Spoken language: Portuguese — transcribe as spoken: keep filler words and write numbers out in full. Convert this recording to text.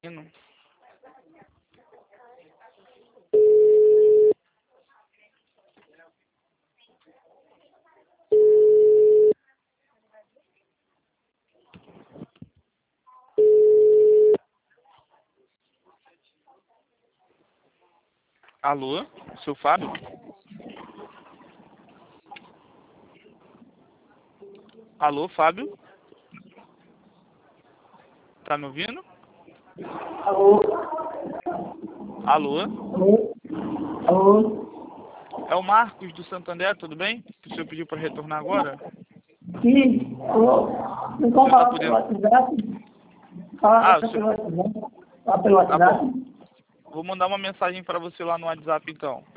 Não. Alô, seu Fábio? Alô, Fábio? Tá me ouvindo? Alô? Alô? Alô? Alô? É o Marcos do Santander, tudo bem? O senhor pediu para retornar agora? Sim, alô? Não pode Você tá falar pelo podendo... WhatsApp? Fala Ah, o pelo senhor... WhatsApp. Fala pelo Tá WhatsApp. bom. Vou mandar uma mensagem para você lá no WhatsApp, então.